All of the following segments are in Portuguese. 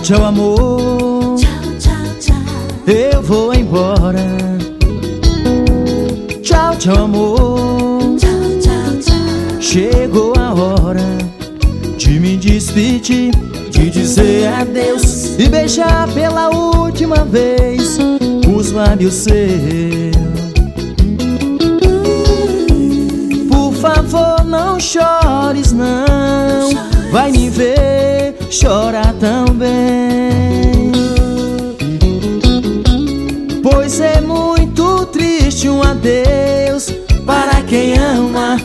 tchau amor, Tchau, tchau, tchau. eu vou embora. Tchau, tchau amor, Tchau, tchau, tchau. chegou a hora de me despedir, de dizer adeus e beijar pela última vez os lábios seus. Por favor, não chores, não. Vai me ver chorar também. Pois é muito triste um adeus para quem ama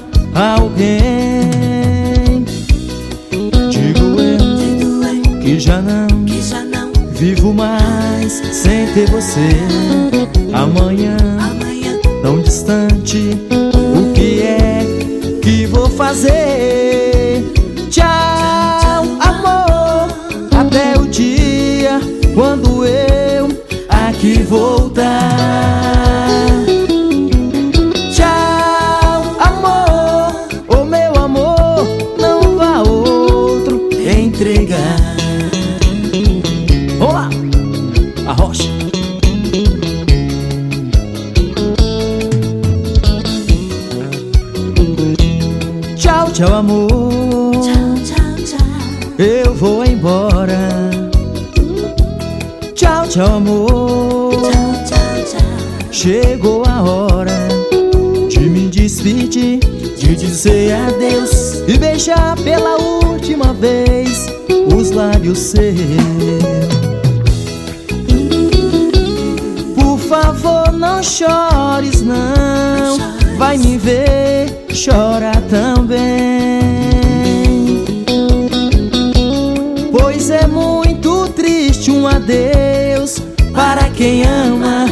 alguém. Digo eu que já não vivo mais sem ter você. Amanhã, tão distante, o que é que vou fazer? Tchau, amor, até o dia quando eu aqui voltar. Tchau, amor, oh meu amor, não vá outro entregar. Vamos lá, a rocha. Tchau, tchau amor, Tchau, tchau, tchau. eu vou embora. Tchau, tchau amor, Tchau, tchau, tchau. chegou a hora de me despedir, de dizer adeus e beijar pela última vez os lábios seus. Por favor, não chores, não. Vai me ver chorar também. Pois é muito triste um adeus para quem ama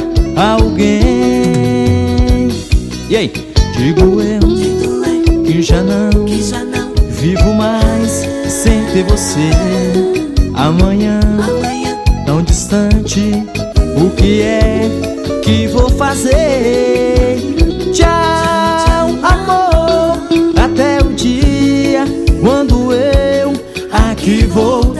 alguém. E aí? Digo eu que já não vivo mais sem ter você. Amanhã, tão distante, o que é que vou fazer? Tchau, amor, até o dia quando eu aqui voltar.